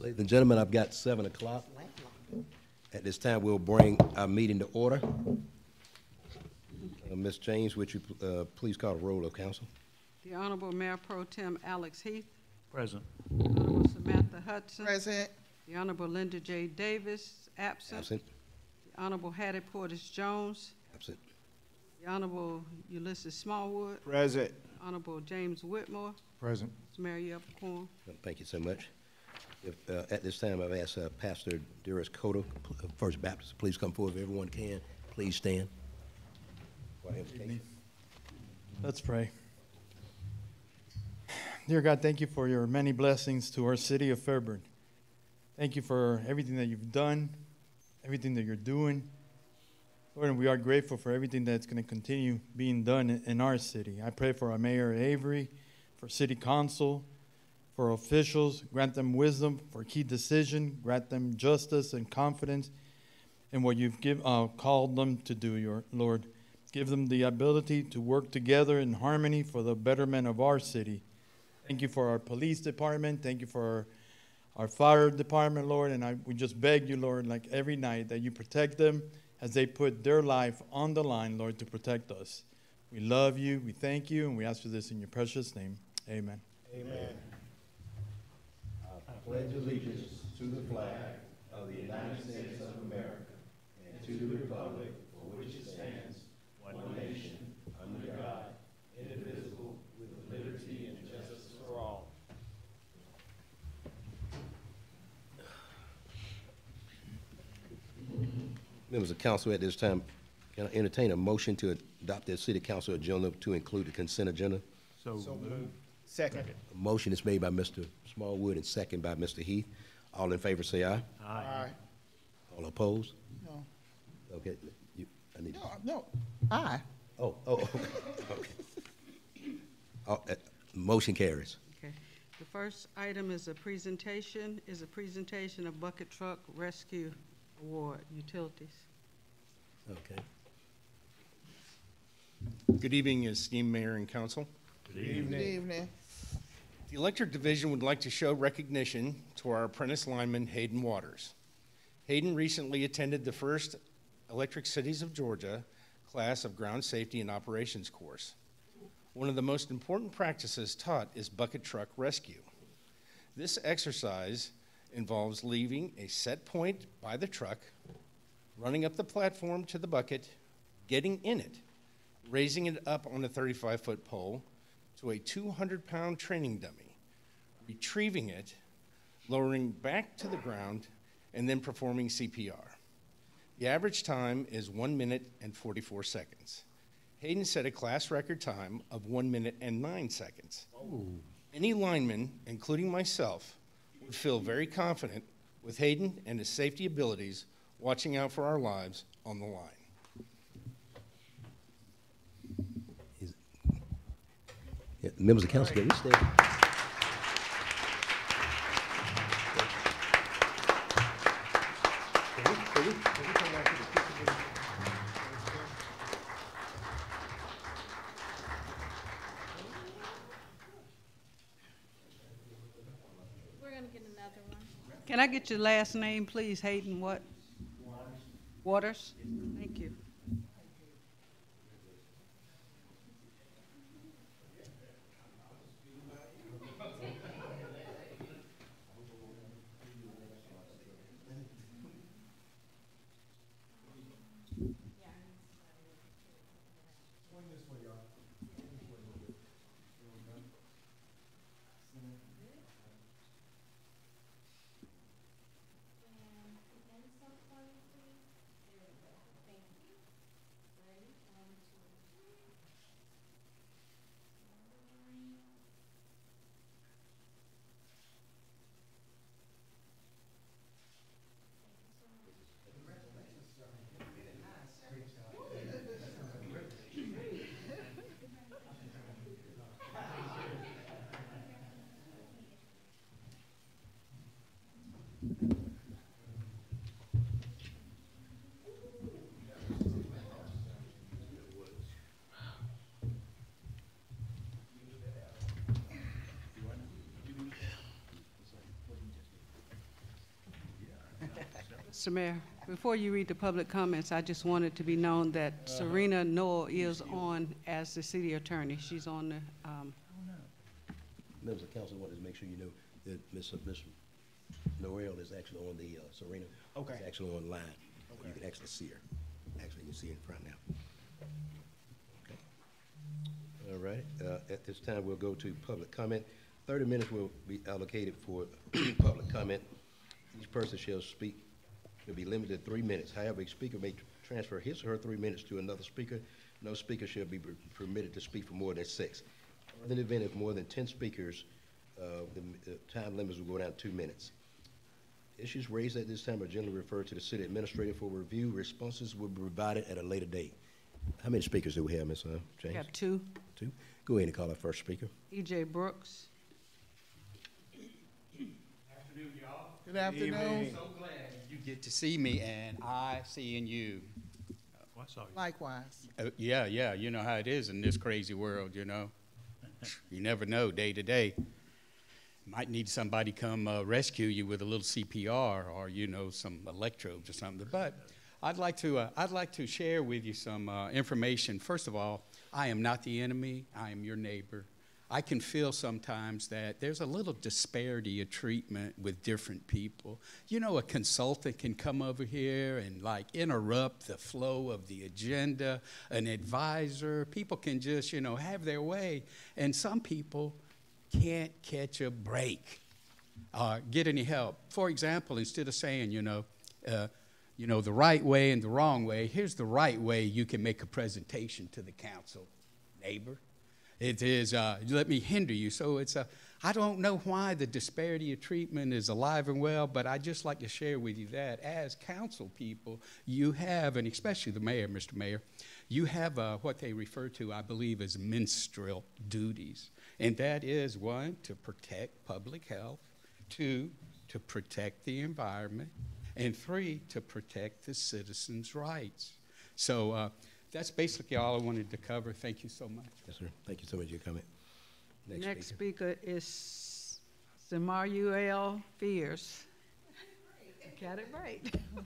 Ladies and gentlemen, I've got 7 o'clock. At this time, we'll bring our meeting to order. Ms. James, would you please call the roll of council? The Honorable Mayor Pro Tem Alex Heath. Present. The Honorable Samantha Hudson. Present. The Honorable Linda J. Davis, absent. Absent. The Honorable Hattie Portis Jones. Absent. The Honorable Ulysses Smallwood. Present. Honorable James Whitmore. Present. Mr. Mayor, you have a quorum. Thank you so much. At this time, I've asked Pastor Darius Cotto, First Baptist, please come forward if everyone can. Please stand. Let's pray. Dear God, thank you for your many blessings to our city of Fairburn. Thank you for everything that you've done, everything that you're doing. Lord, and we are grateful for everything that's going to continue being done in our city. I pray for our Mayor Avery, for City Council, for officials. Grant them wisdom for key decision. Grant them justice and confidence in what you've called them to do, your Lord. Give them the ability to work together in harmony for the betterment of our city. Thank you for our police department. Thank you for our fire department, Lord. And we just beg you, Lord, like every night, that you protect them as they put their life on the line, Lord, to protect us. We love you. We thank you. And we ask for this in your precious name. Amen. Amen. I pledge allegiance to the flag of the United States of America and to the republic for which it stands, one nation, under God, indivisible, with liberty and justice for all. Members of council, at this time, can I entertain a motion to adopt the city council agenda to include the consent agenda? So moved. Second. A motion is made by Mr. Smallwood and second by Mr. Heath. All in favor say aye. Aye. All opposed? No. Okay. I need. No. Aye. Okay. Motion carries. Okay. The first item is a presentation of Bucket Truck Rescue Award Utilities. Okay. Good evening, esteemed Mayor and Council. Good evening. The Electric Division would like to show recognition to our apprentice lineman, Hayden Waters. Hayden recently attended the first Electric Cities of Georgia class of Ground Safety and Operations course. One of the most important practices taught is bucket truck rescue. This exercise involves leaving a set point by the truck, running up the platform to the bucket, getting in it, raising it up on a 35-foot pole to a 200-pound training dummy, retrieving it, lowering back to the ground, and then performing CPR. The average time is 1 minute and 44 seconds. Hayden set a class record time of 1 minute and 9 seconds. Oh. Any lineman, including myself, would feel very confident with Hayden and his safety abilities watching out for our lives on the line. Members of council, can we stay? We're going to get another one. Can I get your last name, please? Hayden what? Waters. Thank you. Mr. Mayor, before you read the public comments, I just wanted to be known that Serena Noel is on as the city attorney. She's on the, Members of council wanted to make sure you know that Miss Noel is actually on the, Serena. Okay. Is actually online. You can actually see her. Actually, you can see her in front now. Okay. All right, at this time, we'll go to public comment. 30 minutes will be allocated for public comment. Each person shall speak, will be limited to 3 minutes. However, a speaker may transfer his or her 3 minutes to another speaker. No speaker shall be permitted to speak for more than 6. In the event of more than 10 speakers, the time limits will go down to 2 minutes. Issues raised at this time are generally referred to the city administrator for review. Responses will be provided at a later date. How many speakers do we have, Ms. we James? have 2. 2. Go ahead and call our first speaker. E.J. Brooks. Good afternoon. So glad you get to see me and I seeing you. Likewise. Yeah, you know how it is in this crazy world, you know. You never know day to day. Might need somebody come rescue you with a little CPR or, you know, some electrodes or something. But I'd like to share with you some information. First of all, I am not the enemy. I am your neighbor. I can feel sometimes that there's a little disparity of treatment with different people. You know, a consultant can come over here and like interrupt the flow of the agenda. An advisor, people can just, you know, have their way. And some people can't catch a break or get any help. For example, instead of saying, the right way and the wrong way, here's the right way you can make a presentation to the council, neighbor. It is, let me hinder you. So I don't know why the disparity of treatment is alive and well, but I'd just like to share with you that as council people, you have, and especially the mayor, Mr. Mayor, you have what they refer to, I believe, as minstrel duties. And that is, 1, to protect public health, 2, to protect the environment, and 3, to protect the citizens' rights. So that's basically all I wanted to cover. Thank you so much. Yes, sir. Thank you so much for your comment. Next speaker is Samaruel Fears. Got it right.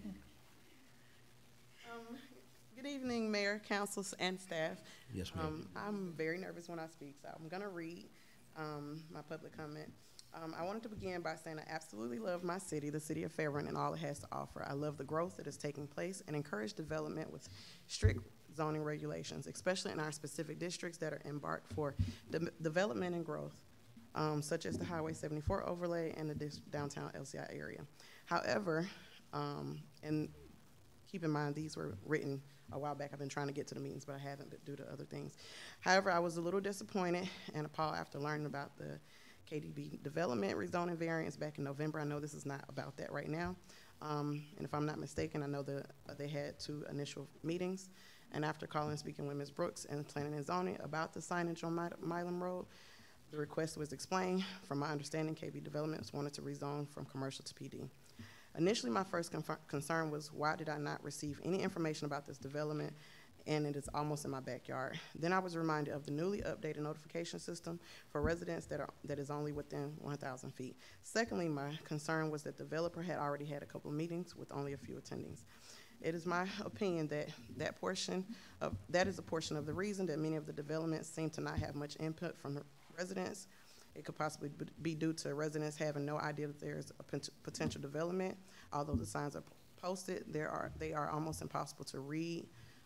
Good evening, Mayor, councils, and staff. Yes, ma'am. I'm very nervous when I speak, so I'm going to read my public comment. I wanted to begin by saying I absolutely love my city, the city of Fairburn, and all it has to offer. I love the growth that is taking place and encourage development with strict zoning regulations, especially in our specific districts that are embarked for development and growth, such as the Highway 74 overlay and the downtown LCI area. However, and keep in mind these were written a while back. I've been trying to get to the meetings, but I haven't due to other things. However, I was a little disappointed and appalled after learning about the KDB development rezoning variance back in November. I know this is not about that right now. And if I'm not mistaken, I know they had 2 initial meetings. And after calling and speaking with Ms. Brooks and Planning and Zoning about the signage on Milam Road, the request was explained. From my understanding, KB Developments wanted to rezone from commercial to PD. Initially, my first concern was, why did I not receive any information about this development, and it is almost in my backyard? Then I was reminded of the newly updated notification system for residents that is only within 1,000 feet. Secondly, my concern was that the developer had already had a couple of meetings with only a few attendings. It is my opinion that that is a portion of the reason that many of the developments seem to not have much input from the residents. It could possibly be due to residents having no idea that there's a potential development. Although the signs are posted, they are almost impossible to read,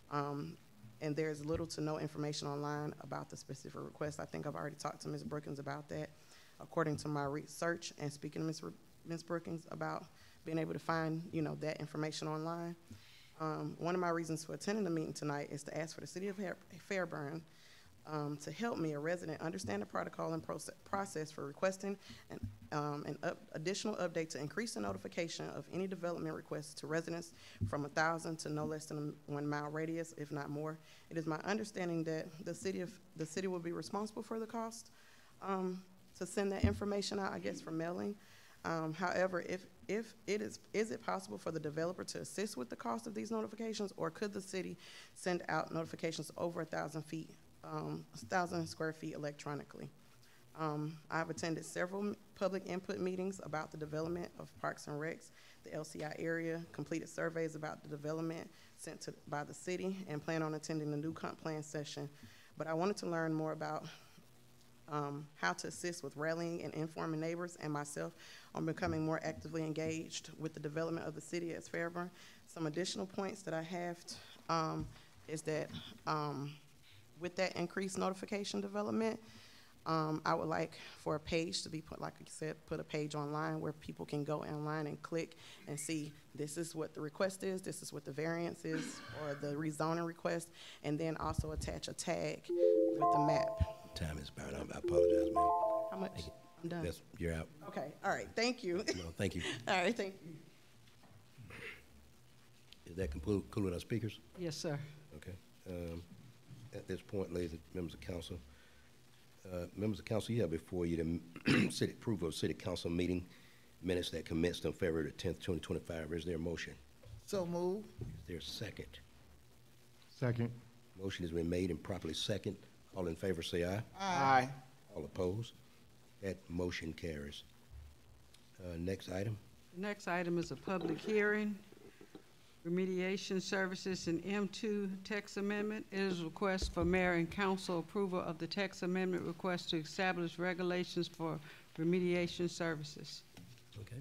and there's little to no information online about the specific request. I think I've already talked to Ms. Brookins about that. According to my research and speaking to Ms. Brookins about being able to find, that information online. One of my reasons for attending the meeting tonight is to ask for the city of Fairburn to help me, a resident, understand the protocol and process for requesting an additional update to increase the notification of any development requests to residents from 1,000 to no less than a 1 mile radius, if not more. It is my understanding that the city will be responsible for the cost to send that information out, I guess, for mailing. However, if is it possible for the developer to assist with the cost of these notifications, or could the city send out notifications over 1,000 feet, 1,000 square feet electronically? I've attended several public input meetings about the development of Parks and Recs, the LCI area, completed surveys about the development sent by the city, and plan on attending the new comp plan session. But I wanted to learn more about how to assist with rallying and informing neighbors and myself on becoming more actively engaged with the development of the city as Fairburn. Some additional points that I have is that with that increased notification development, I would like for a page to be put, like you said, put a page online where people can go online and click and see this is what the request is, this is what the variance is, or the rezoning request, and then also attach a tag with the map. Time is about. I apologize, ma'am. How much? I'm done. Yes, you're out. Okay, all right, thank you. No, thank you. All right, thank you. Is that concluding our speakers? Yes, sir. Okay. At this point, ladies and members of council, you have before you the city approval of city council meeting minutes that commenced on February 10th, 2025. Is there a motion? So move. Is there a second? Second. Motion has been made and properly second. All in favor say aye. Aye. All opposed? That motion carries. Next item. The next item is a public hearing. Remediation Services and M2 text amendment. It is a request for mayor and council approval of the text amendment request to establish regulations for remediation services. Okay.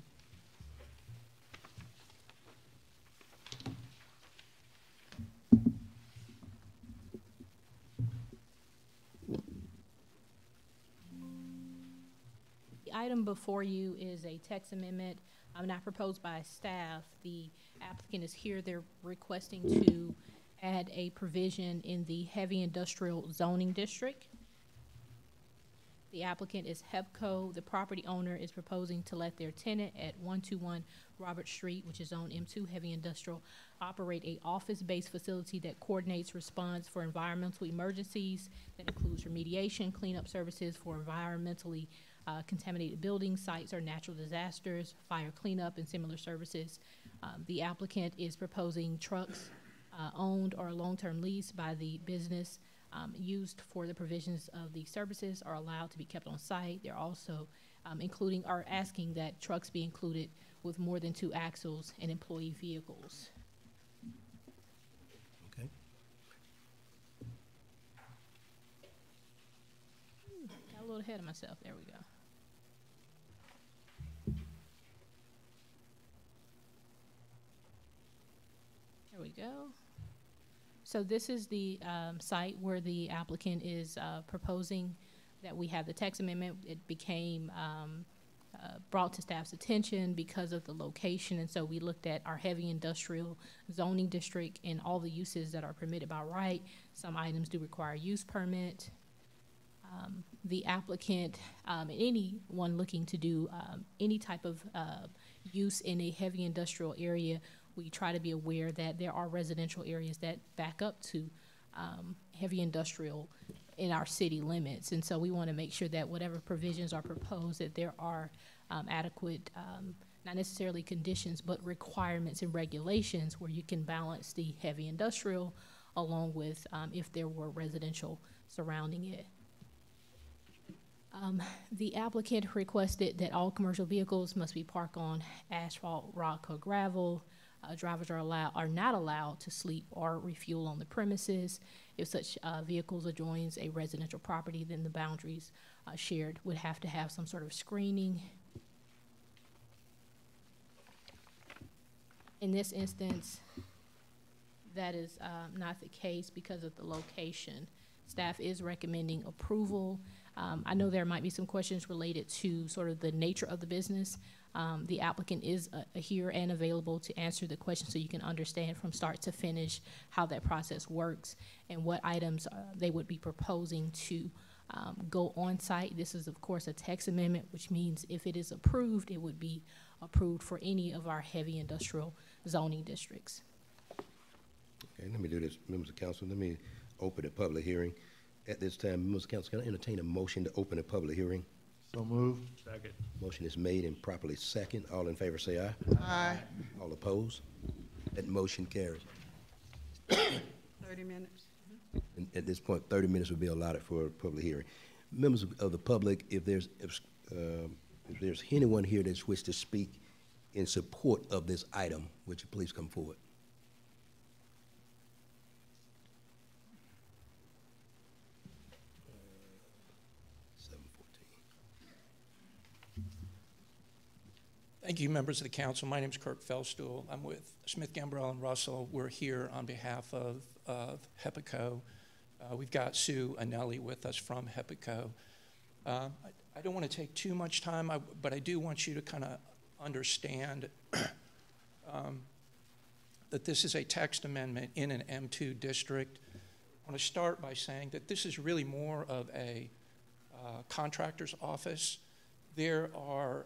The item before you is a text amendment not proposed by staff. The applicant is here. They're requesting to add a provision in the heavy industrial zoning district. The applicant is HEPCO. The property owner is proposing to let their tenant at 121 Robert Street, which is zone M2 heavy industrial, operate a office-based facility that coordinates response for environmental emergencies. That includes remediation, cleanup services for environmentally contaminated buildings, sites, or natural disasters, fire cleanup, and similar services. The applicant is proposing trucks owned or long-term leased by the business used for the provisions of the services are allowed to be kept on site. They're also asking that trucks be included with more than 2 axles and employee vehicles. Okay. Got a little ahead of myself. There we go. There we go. So this is the site where the applicant is proposing that we have the text amendment. It became brought to staff's attention because of the location, and so we looked at our heavy industrial zoning district and all the uses that are permitted by right. Some items do require use permit. The applicant and anyone looking to do any type of use in a heavy industrial area, we try to be aware that there are residential areas that back up to heavy industrial in our city limits. And so we want to make sure that whatever provisions are proposed, that there are adequate, not necessarily conditions, but requirements and regulations where you can balance the heavy industrial along with if there were residential surrounding it. The applicant requested that all commercial vehicles must be parked on asphalt, rock, or gravel. Drivers are not allowed to sleep or refuel on the premises. If such vehicles adjoins a residential property, then the boundaries shared would have to have some sort of screening. In this instance, that is not the case because of the location. Staff is recommending approval. I know there might be some questions related to sort of the nature of the business. The applicant is here and available to answer the questions so you can understand from start to finish how that process works and what items they would be proposing to go on site. This is, of course, a text amendment, which means if it is approved, it would be approved for any of our heavy industrial zoning districts. Okay, let me do this, members of council. Let me open the public hearing. At this time, members of council, can I entertain a motion to open the public hearing? So move. Second. Motion is made and properly second. All in favor say aye. Aye. All opposed? That motion carries. 30 minutes. And at this point, 30 minutes will be allotted for a public hearing. Members of the public, if there's anyone here that's wished to speak in support of this item, would you please come forward? Thank you, members of the council. My name is Kirk Feldstuhl. I'm with Smith, Gambrell, and Russell. We're here on behalf of HEPACO. We've got Sue Anelli with us from HEPACO. I don't want to take too much time, but I do want you to kind of understand that this is a text amendment in an M2 district. I want to start by saying that this is really more of a contractor's office. There are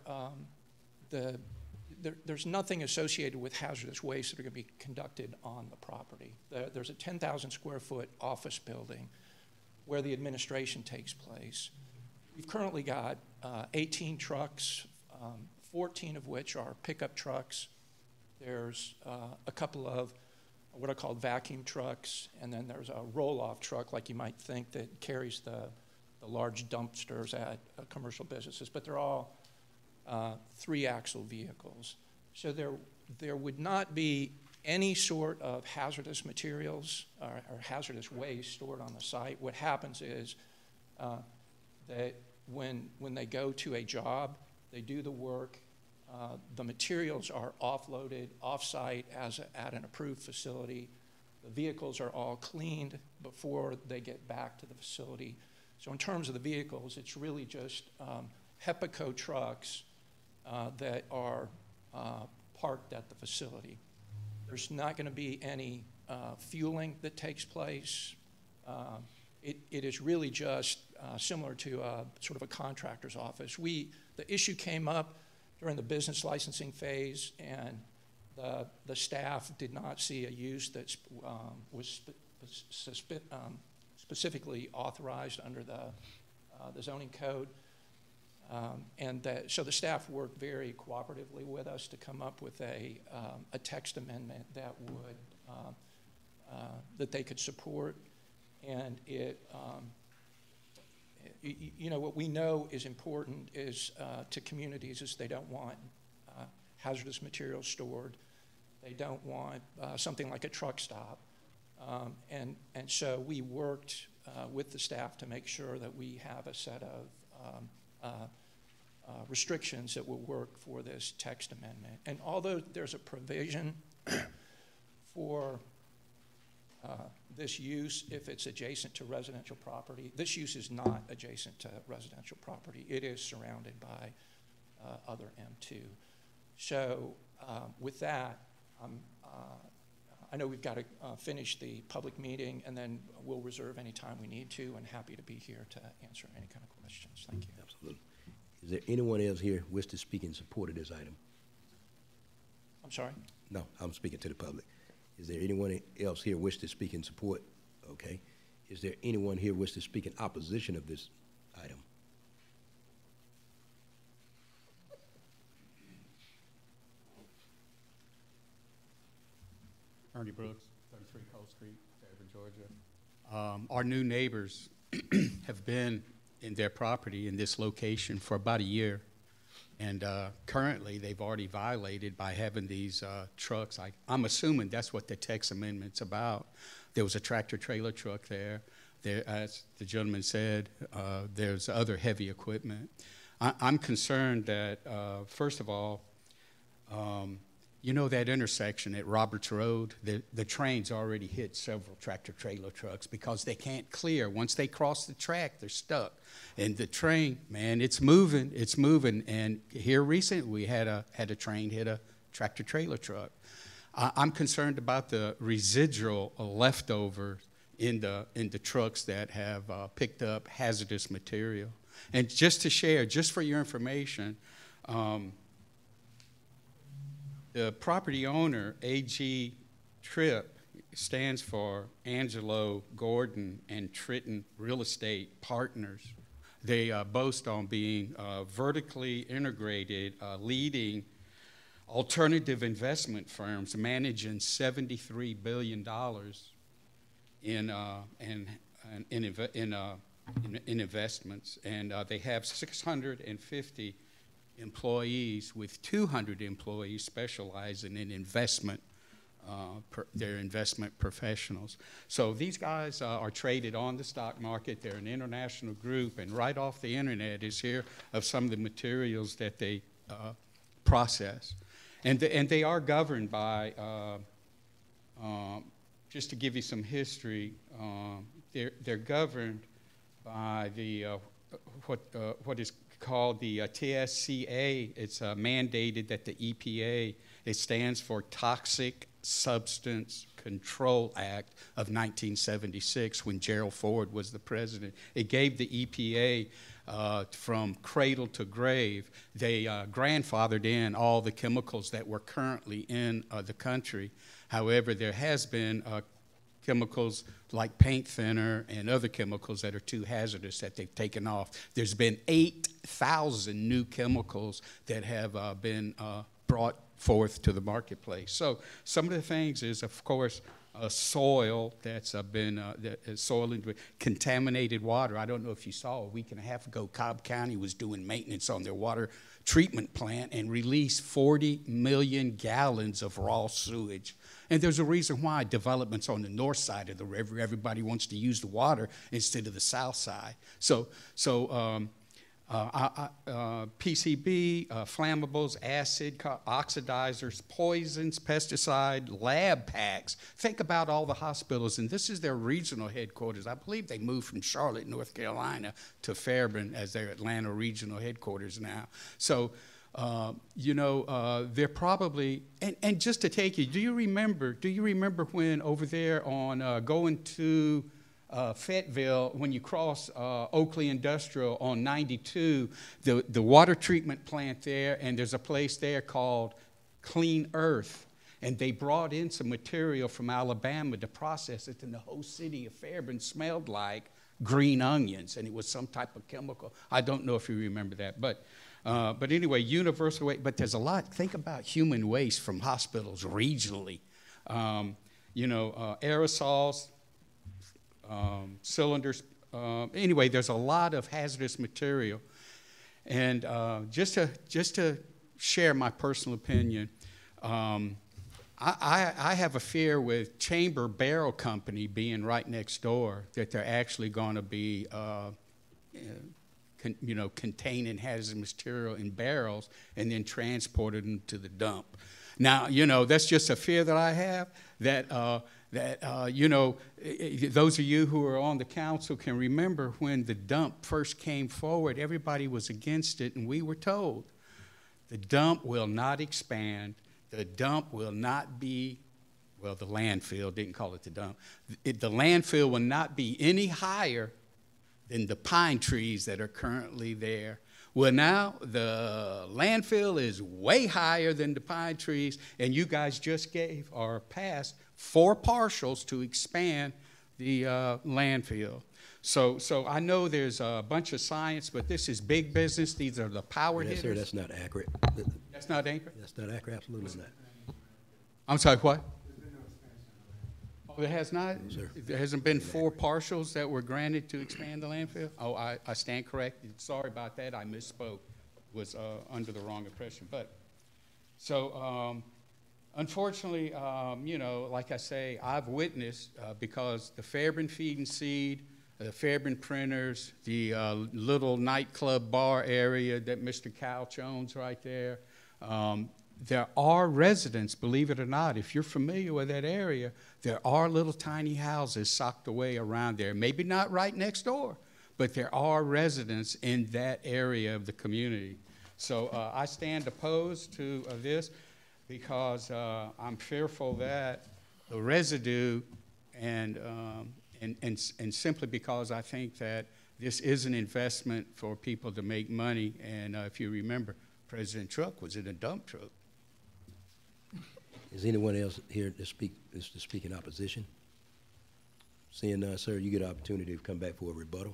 there's nothing associated with hazardous waste that are going to be conducted on the property. There's a 10,000 square foot office building where the administration takes place. We've currently got 18 trucks, 14 of which are pickup trucks. There's a couple of what are called vacuum trucks, and then there's a roll-off truck, like you might think, that carries the large dumpsters at commercial businesses, but they're all three-axle vehicles. So there would not be any sort of hazardous materials or hazardous waste stored on the site. What happens is that when they go to a job, they do the work, the materials are offloaded off-site at an approved facility. The vehicles are all cleaned before they get back to the facility. So in terms of the vehicles, it's really just HEPACO trucks that are parked at the facility. There's not going to be any fueling that takes place. It is really just similar to sort of a contractor's office. The issue came up during the business licensing phase, and the staff did not see a use that was specifically authorized under the zoning code. So the staff worked very cooperatively with us to come up with a text amendment that would that they could support, and what we know is important is to communities is they don't want hazardous materials stored. They don't want something like a truck stop, and so we worked with the staff to make sure that we have a set of restrictions that will work for this text amendment. And although there's a provision for this use if it's adjacent to residential property, this use is not adjacent to residential property. It is surrounded by other M2. So with that, I know we've got to finish the public meeting, and then we'll reserve any time we need to, and happy to be here to answer any kind of questions. Thank you. Absolutely. Is there anyone else here wish to speak in support of this item? I'm sorry? No, I'm speaking to the public. Is there anyone else here wish to speak in support? Okay. Is there anyone here wish to speak in opposition of this item? Ernie Brooks, 33 Cole Street, Fairburn, Georgia. Our new neighbors have been in their property in this location for about a year. And currently, they've already violated by having these trucks. I'm assuming that's what the text amendment's about. There was a tractor-trailer truck there. As the gentleman said, there's other heavy equipment. I'm concerned that, first of all, you know that intersection at Roberts Road, the trains already hit several tractor-trailer trucks because they can't clear. Once they cross the track, they're stuck. And the train, man, it's moving. And here recently, we had a train hit a tractor-trailer truck. I'm concerned about the residual leftover in the trucks that have picked up hazardous material. And just to share, just for your information, the property owner, A.G. Tripp, stands for Angelo Gordon and Tritton Real Estate Partners. They boast on being vertically integrated, leading alternative investment firms managing $73 billion in in investments, and they have 650 employees, with 200 employees specializing in investment. They're investment professionals. So these guys are traded on the stock market. They're an international group, and right off the internet is here of some of the materials that they process. And they are governed by, just to give you some history, they're governed by the what is called the TSCA. It's mandated that the EPA, it stands for Toxic Substance Control Act of 1976, when Gerald Ford was the president. It gave the EPA from cradle to grave. They grandfathered in all the chemicals that were currently in the country. However, there has been chemicals like paint thinner and other chemicals that are too hazardous that they've taken off. There's been 8,000 new chemicals that have been brought forth to the marketplace. So some of the things is, of course, soil that's been soil and contaminated water. I don't know if you saw, a week and a half ago, Cobb County was doing maintenance on their water treatment plant and released 40 million gallons of raw sewage. And there's a reason why. Development's on the north side of the river. Everybody wants to use the water instead of the south side. So PCB, flammables, acid, oxidizers, poisons, pesticide, lab packs. Think about all the hospitals, and this is their regional headquarters. I believe they moved from Charlotte, North Carolina to Fairburn as their Atlanta regional headquarters now. So, they're probably, and just to take you, do you remember when over there on going to Fayetteville, when you cross Oakley Industrial on 92, the water treatment plant there, and there's a place there called Clean Earth, and they brought in some material from Alabama to process it, and the whole city of Fairburn smelled like green onions, and it was some type of chemical. I don't know if you remember that, but anyway, universal waste. But there's a lot. Think about human waste from hospitals regionally. Aerosols, cylinders. Anyway, there's a lot of hazardous material. And just to share my personal opinion, I have a fear with Chamber Barrel Company being right next door that they're actually going to be containing hazardous material in barrels and then transported them to the dump. Now, that's just a fear that I have, that those of you who are on the council can remember when the dump first came forward, everybody was against it, and we were told the dump will not expand, the dump will not be, well, the landfill, didn't call it the dump, the landfill will not be any higher than the pine trees that are currently there. Well, now the landfill is way higher than the pine trees, and you guys just gave or passed 4 partials to expand the landfill. So I know there's a bunch of science, but this is big business. These are the power hitters. Sir, that's not accurate. That's not accurate? That's not accurate, absolutely not. I'm sorry, what? There has not? No, sir. There hasn't been 4 partials that were granted to expand the landfill? Oh, I stand corrected. Sorry about that. I misspoke. Was under the wrong impression. But so unfortunately, like I say, I've witnessed because the Fairburn Feed and Seed, the Fairburn Printers, the little nightclub bar area that Mr. Couch owns right there. There are residents, believe it or not, if you're familiar with that area, there are little tiny houses socked away around there. Maybe not right next door, but there are residents in that area of the community. So I stand opposed to this because I'm fearful that the residue and simply because I think that this is an investment for people to make money. And if you remember, President Trump was in a dump truck. Is anyone else here to speak in opposition? Seeing none, sir, you get an opportunity to come back for a rebuttal.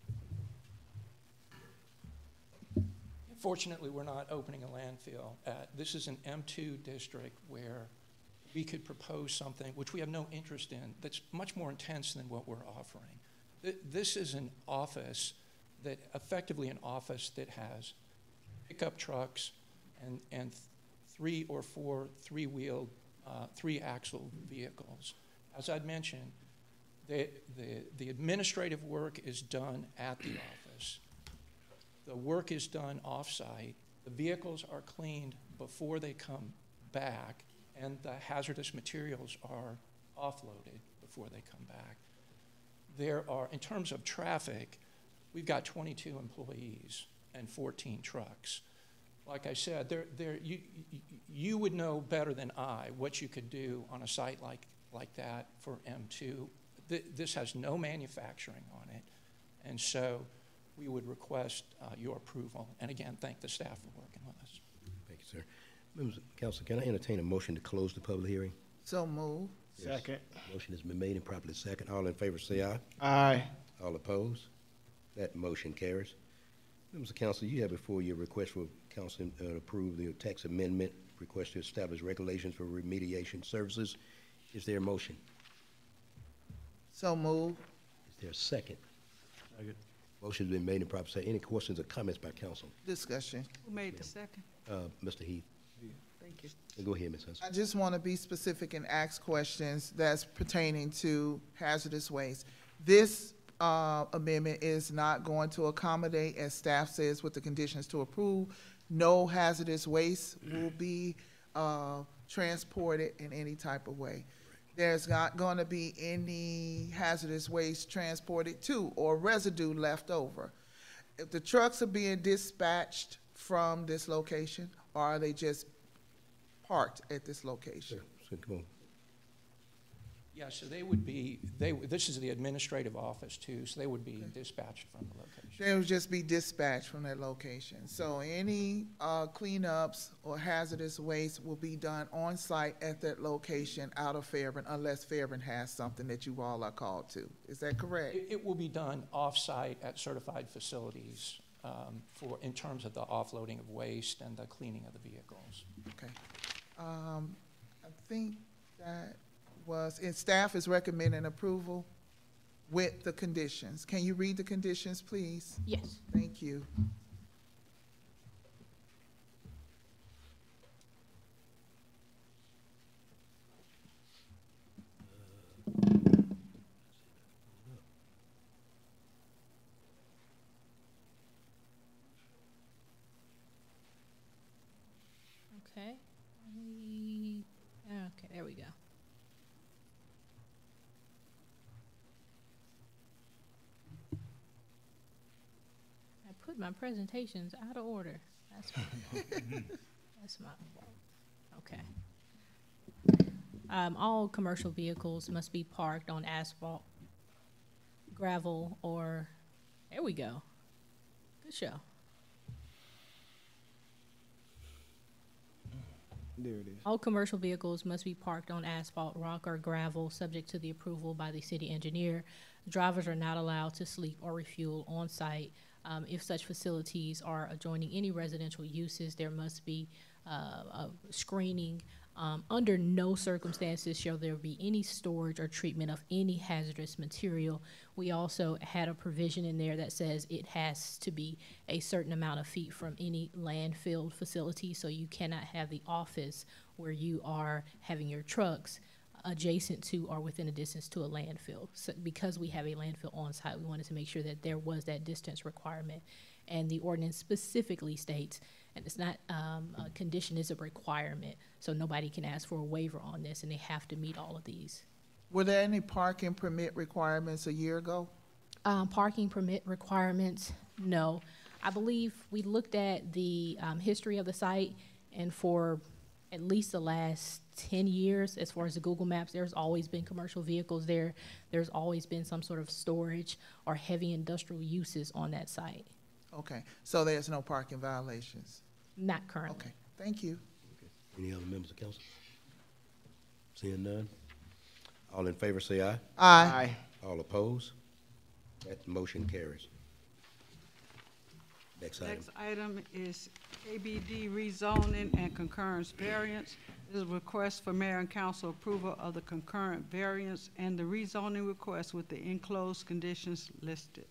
Fortunately, we're not opening a landfill. This is an M2 district where we could propose something which we have no interest in that's much more intense than what we're offering. This is an office that, effectively an office that has pickup trucks and 3 or 4 three-wheeled, 3-axle vehicles. As I'd mentioned, the administrative work is done at the office. The work is done off-site. The vehicles are cleaned before they come back, and the hazardous materials are offloaded before they come back. There are, in terms of traffic, we've got 22 employees and 14 trucks. Like I said, you would know better than I what you could do on a site like that for M2. This has no manufacturing on it, and so we would request your approval. And again, thank the staff for working with us. Thank you, sir. Members of council, can I entertain a motion to close the public hearing? So move. Yes. Second. Motion has been made and properly second. All in favor say aye. Aye. All opposed? That motion carries. Members of council, you have before you a request for council to approve the tax amendment, request to establish regulations for remediation services. Is there a motion? So move. Is there a second? Second. Motion's been made and properly second. Any questions or comments by council? Discussion. Who made the second? Mr. Heath. Thank you. Go ahead, Ms. Hudson. I just want to be specific and ask questions that's pertaining to hazardous waste. This amendment is not going to accommodate, as staff says, with the conditions to approve. No hazardous waste will be transported in any type of way. There's not going to be any hazardous waste transported to or residue left over. If the trucks are being dispatched from this location, or are they just parked at this location? So come on. Yeah, so they would be, this is the administrative office too, so they would be dispatched from the location. They would just be dispatched from that location. So any cleanups or hazardous waste will be done on site at that location out of Fairburn, unless Fairburn has something that you all are called to. Is that correct? It will be done off-site at certified facilities in terms of the offloading of waste and the cleaning of the vehicles. Okay. I think that was, and staff is recommending approval with the conditions. Can you read the conditions, please? Yes. Thank you. Okay. Okay, there we go. I put my presentations out of order. That's my fault. That's my fault. Okay. All commercial vehicles must be parked on asphalt, gravel, or, there we go. Good show. There it is. All commercial vehicles must be parked on asphalt, rock, or gravel, subject to the approval by the city engineer. Drivers are not allowed to sleep or refuel on site. If such facilities are adjoining any residential uses, there must be a screening. Under no circumstances shall there be any storage or treatment of any hazardous material. We also had a provision in there that says it has to be a certain amount of feet from any landfill facility, so you cannot have the office where you are having your trucks adjacent to or within a distance to a landfill. So because we have a landfill on site, we wanted to make sure that there was that distance requirement. And the ordinance specifically states, and it's not a condition, it's a requirement, so nobody can ask for a waiver on this, and they have to meet all of these. Were there any parking permit requirements a year ago? Parking permit requirements, no. I believe we looked at the history of the site, and for at least the last 10 years, as far as the Google Maps, there's always been commercial vehicles there. There's always been some sort of storage or heavy industrial uses on that site. Okay, so there's no parking violations? Not currently. Okay, thank you. Okay. Any other members of council? Seeing none? All in favor say aye. Aye. All opposed? That motion carries. Next item. Next item is KBD rezoning and concurrence variance. This is a request for mayor and council approval of the concurrent variance and the rezoning request with the enclosed conditions listed.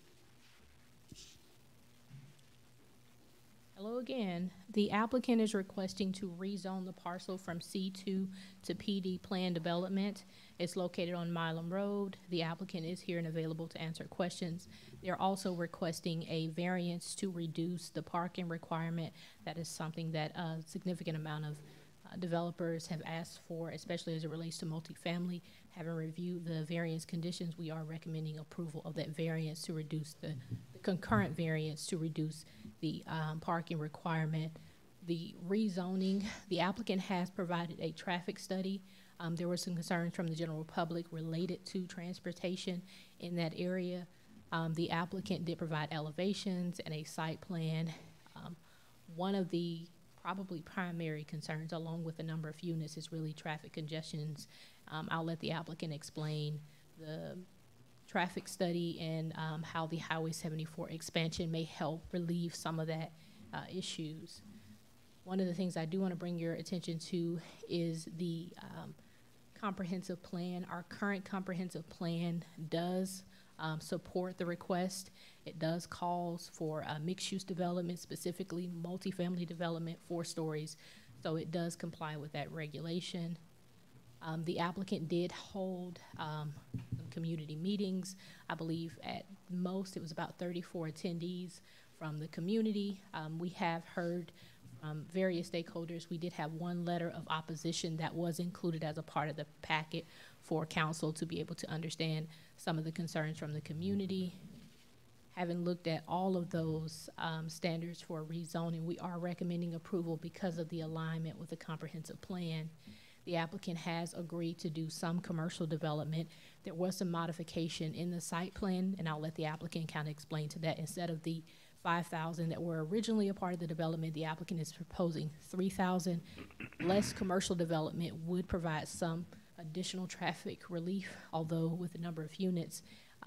Hello again. The applicant is requesting to rezone the parcel from C2 to PD Plan Development. It's located on Milam Road. The applicant is here and available to answer questions. They're also requesting a variance to reduce the parking requirement. That is something that a significant amount of developers have asked for, especially as it relates to multifamily. Having reviewed the variance conditions, we are recommending approval of that variance to reduce the concurrent variance to reduce the parking requirement. The rezoning, the applicant has provided a traffic study. There were some concerns from the general public related to transportation in that area. The applicant did provide elevations and a site plan. One of the probably primary concerns, along with the number of units, is really traffic congestions. I'll let the applicant explain the traffic study and how the Highway 74 expansion may help relieve some of that issues. One of the things I do want to bring your attention to is the comprehensive plan. Our current comprehensive plan does support the request. It does calls for mixed-use development, specifically multifamily development, 4 stories. So it does comply with that regulation. The applicant did hold some community meetings. I believe at most it was about 34 attendees from the community. We have heard from various stakeholders. We did have one letter of opposition that was included as a part of the packet for council to be able to understand some of the concerns from the community. Having looked at all of those standards for rezoning, we are recommending approval because of the alignment with the comprehensive plan. The applicant has agreed to do some commercial development. There was some modification in the site plan, and I'll let the applicant kind of explain to that. Instead of the 5,000 that were originally a part of the development, the applicant is proposing 3,000. Less commercial development would provide some additional traffic relief, although with the number of units,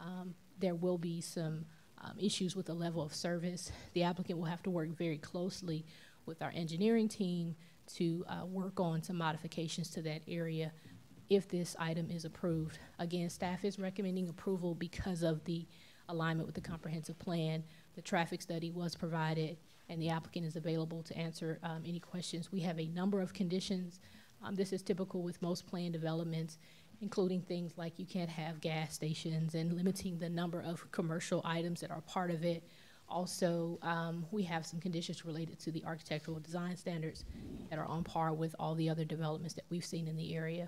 there will be some issues with the level of service. The applicant will have to work very closely with our engineering team to work on some modifications to that area if this item is approved. Again, staff is recommending approval because of the alignment with the comprehensive plan. The traffic study was provided, and the applicant is available to answer any questions. We have a number of conditions. This is typical with most planned developments, including things like you can't have gas stations and limiting the number of commercial items that are part of it. Also, we have some conditions related to the architectural design standards that are on par with all the other developments that we've seen in the area.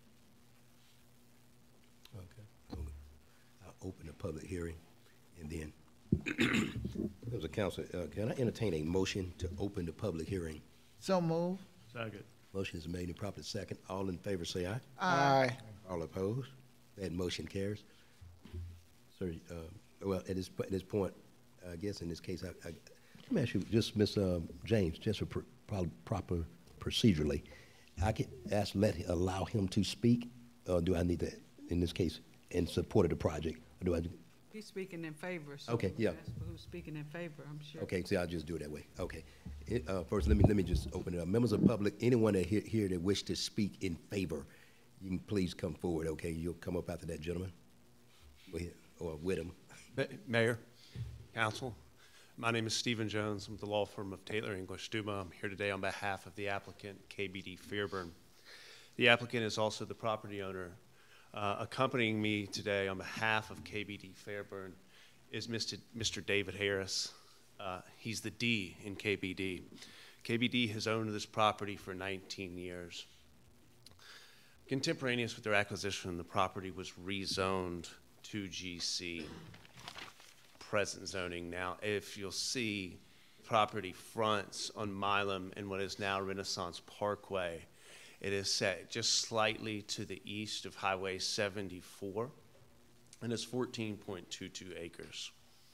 Okay. I'll open the public hearing, and then, members of council, can I entertain a motion to open the public hearing? So move. Second. Motion is made and properly second. All in favor say aye. Aye. All opposed? That motion carries. Sir, well, at this point, I guess in this case, let me ask you, just Ms. James, just for proper procedurally, I could allow him to speak, or do I need to, in this case, in support of the project? Or do I? He's speaking in favor. So Okay, yeah. who's speaking in favor, I'm sure. Okay, see, I'll just do it that way. Okay. First, let me just open it up. Members of the public, anyone that here that wish to speak in favor, you can please come forward, okay? You'll come up after that gentleman. Go ahead, or with him. Mayor, Council, my name is Stephen Jones. I'm with the law firm of Taylor English Duma. I'm here today on behalf of the applicant, KBD Fairburn. The applicant is also the property owner. Accompanying me today on behalf of KBD Fairburn is Mr. David Harris. He's the D in KBD. KBD has owned this property for 19 years. Contemporaneous with their acquisition, the property was rezoned to GC. Present zoning now, if you'll see, property fronts on Milam and what is now Renaissance Parkway. It is set just slightly to the east of Highway 74, and it's 14.22 acres.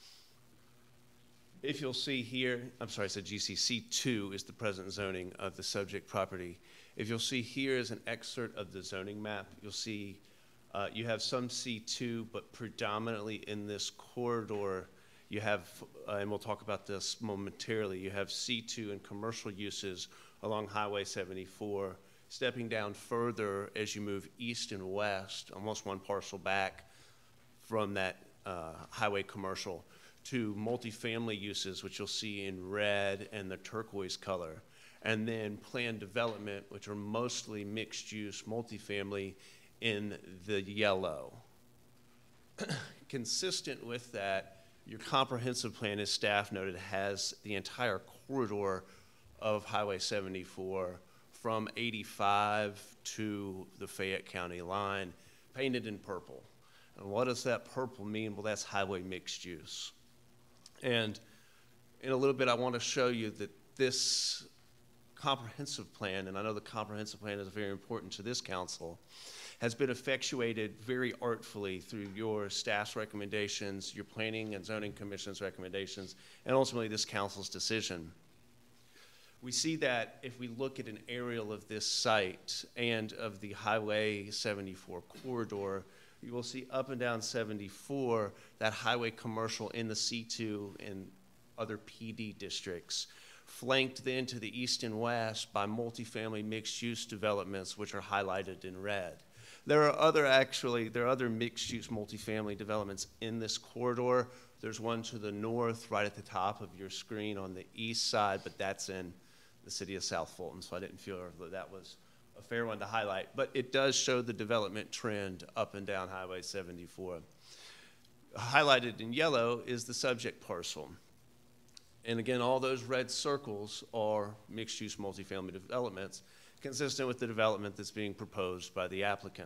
If you'll see here, I'm sorry, I said GC. C2 is the present zoning of the subject property. If you'll see here is an excerpt of the zoning map. You'll see you have some C2, but predominantly in this corridor, You have, and we'll talk about this momentarily, you have C2 and commercial uses along Highway 74, stepping down further as you move east and west, almost one parcel back from that highway commercial, to multifamily uses, which you'll see in red and the turquoise color, and then planned development, which are mostly mixed-use multifamily in the yellow. Consistent with that, your comprehensive plan, as staff noted, has the entire corridor of Highway 74 from 85 to the Fayette County line, painted in purple. And what does that purple mean? Well, that's highway mixed use. And in a little bit, I want to show you that this comprehensive plan, and I know the comprehensive plan is very important to this council, has been effectuated very artfully through your staff's recommendations, your Planning and Zoning Commission's recommendations, and ultimately this council's decision. We see that if we look at an aerial of this site and of the Highway 74 corridor, you will see up and down 74, that highway commercial in the C2 and other PD districts, flanked then to the east and west by multifamily mixed-use developments, which are highlighted in red. There are other mixed-use multifamily developments in this corridor. There's one to the north, right at the top of your screen on the east side, but that's in the city of South Fulton, so I didn't feel that was a fair one to highlight. But it does show the development trend up and down Highway 74. Highlighted in yellow is the subject parcel. And again, all those red circles are mixed-use multifamily developments, consistent with the development that's being proposed by the applicant.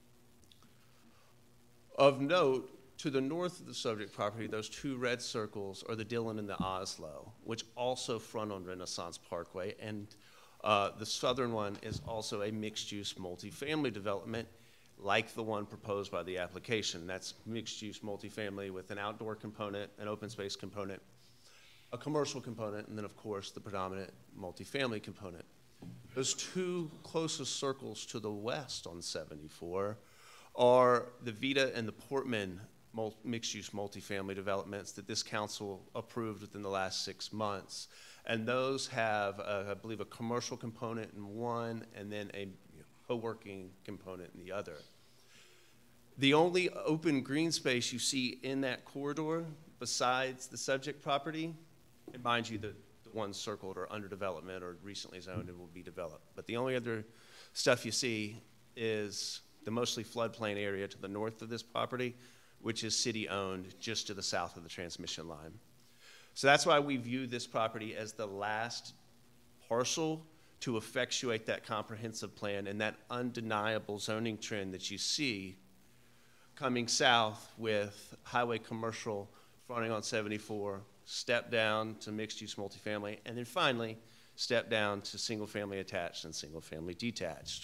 Of note, to the north of the subject property, those two red circles are the Dillon and the Oslo, which also front on Renaissance Parkway, and the southern one is also a mixed-use multifamily development like the one proposed by the application. That's mixed-use multifamily with an outdoor component, an open space component, a commercial component, and then of course the predominant multifamily component. Those two closest circles to the west on 74 are the Vita and the Portman mixed-use multifamily developments that this council approved within the last 6 months. And those have, I believe, a commercial component in one and then a co-working component in the other. The only open green space you see in that corridor besides the subject property, and mind you, the ones circled are under development or recently zoned and will be developed. But the only other stuff you see is the mostly floodplain area to the north of this property, which is city-owned just to the south of the transmission line. So that's why we view this property as the last parcel to effectuate that comprehensive plan and that undeniable zoning trend that you see coming south with highway commercial fronting on 74, step down to mixed-use multifamily, and then finally step down to single-family attached and single-family detached.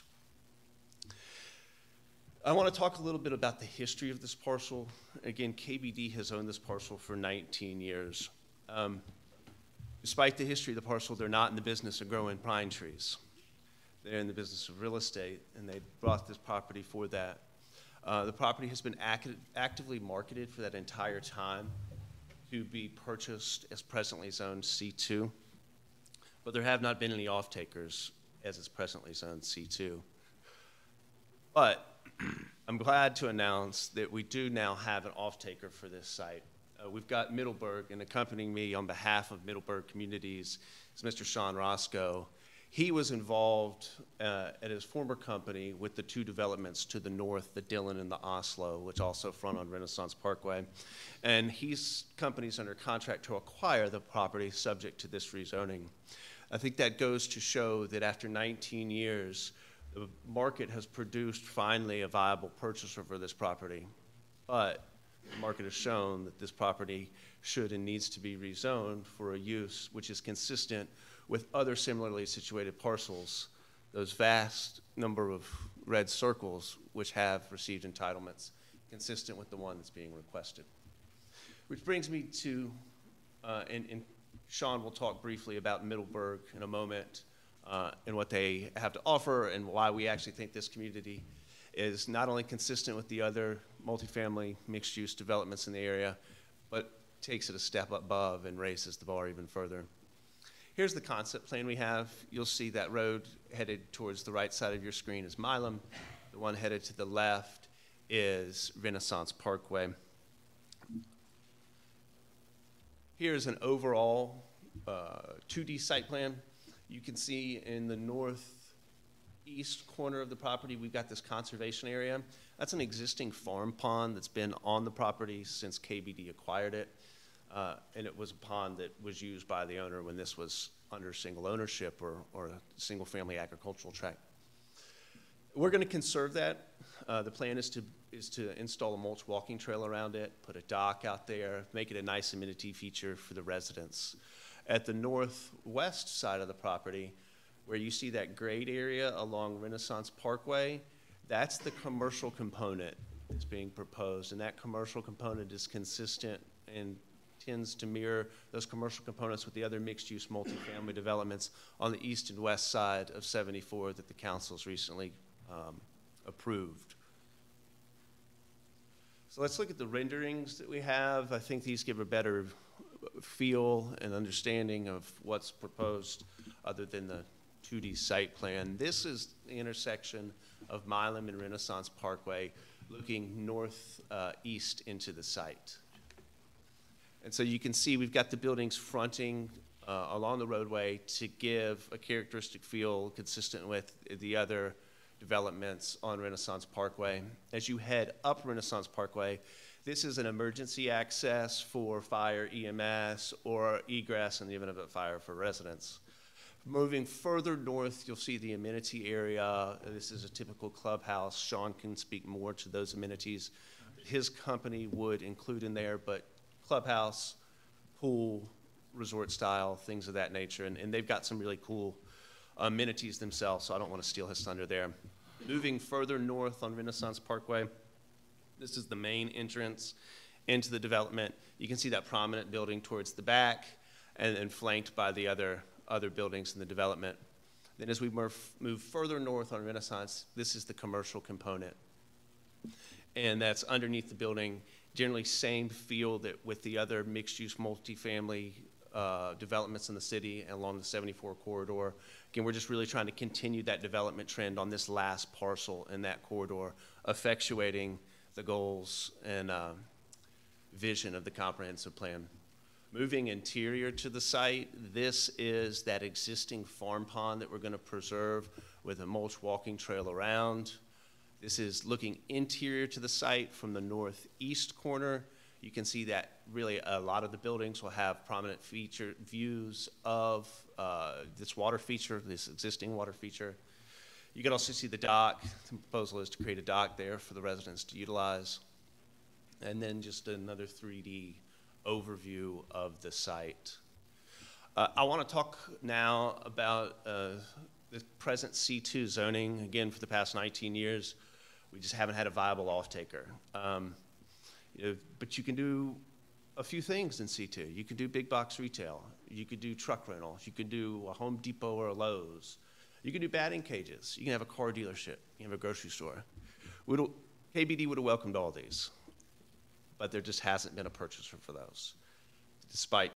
I want to talk a little bit about the history of this parcel. Again, KBD has owned this parcel for 19 years. Despite the history of the parcel, they're not in the business of growing pine trees. They're in the business of real estate, and they bought this property for that. The property has been actively marketed for that entire time to be purchased as presently zoned C2, but there have not been any off-takers as it's presently zoned C2. But I'm glad to announce that we do now have an off-taker for this site. We've got Middleburg, and accompanying me on behalf of Middleburg Communities is Mr. Sean Roscoe. He was involved at his former company with the two developments to the north, the Dillon and the Oslo, which also front on Renaissance Parkway. And his company's under contract to acquire the property subject to this rezoning. I think that goes to show that after 19 years, the market has produced finally a viable purchaser for this property. But the market has shown that this property should and needs to be rezoned for a use which is consistent with other similarly situated parcels, those vast number of red circles which have received entitlements consistent with the one that's being requested. Which brings me to, and Sean will talk briefly about Middleburg in a moment and what they have to offer and why we actually think this community is not only consistent with the other multifamily mixed-use developments in the area, but takes it a step above and raises the bar even further. Here's the concept plan we have. You'll see that road headed towards the right side of your screen is Milam. The one headed to the left is Renaissance Parkway. Here's an overall 2D site plan. You can see in the northeast corner of the property, we've got this conservation area. That's an existing farm pond that's been on the property since KBD acquired it. And it was a pond that was used by the owner when this was under single ownership or a single family agricultural tract. We're going to conserve that. The plan is to install a mulch walking trail around it, put a dock out there, make it a nice amenity feature for the residents. At the northwest side of the property, where you see that grade area along Renaissance Parkway, that's the commercial component that's being proposed, and that commercial component is consistent and tends to mirror those commercial components with the other mixed-use multifamily developments on the east and west side of 74 that the council's recently approved. So let's look at the renderings that we have. I think these give a better feel and understanding of what's proposed other than the 2D site plan. This is the intersection of Milam and Renaissance Parkway looking northeast into the site. And so you can see we've got the buildings fronting along the roadway to give a characteristic feel consistent with the other developments on Renaissance Parkway. As you head up Renaissance Parkway, this is an emergency access for fire, EMS, or egress in the event of a fire for residents. Moving further north, you'll see the amenity area. This is a typical clubhouse. Sean can speak more to those amenities. His company would include in there, but clubhouse, pool, resort style, things of that nature. And they've got some really cool amenities themselves, so I don't want to steal his thunder there. Moving further north on Renaissance Parkway, this is the main entrance into the development. You can see that prominent building towards the back and then flanked by the other buildings in the development. Then as we move further north on Renaissance, this is the commercial component. And that's underneath the building, generally same feel that with the other mixed-use multifamily developments in the city and along the 74 corridor. Again, we're just really trying to continue that development trend on this last parcel in that corridor, effectuating the goals and vision of the comprehensive plan. Moving interior to the site, this is that existing farm pond that we're going to preserve with a mulch walking trail around. This is looking interior to the site from the northeast corner. You can see that really a lot of the buildings will have prominent feature views of this water feature, this existing water feature. You can also see the dock. The proposal is to create a dock there for the residents to utilize. And then just another 3D overview of the site. I want to talk now about the present C2 zoning. Again, for the past 19 years, we just haven't had a viable off-taker. But you can do a few things in C2. You can do big box retail. You could do truck rentals. You could do a Home Depot or a Lowe's. You can do batting cages. You can have a car dealership. You can have a grocery store. KBD would have welcomed all these, but there just hasn't been a purchaser for those, despite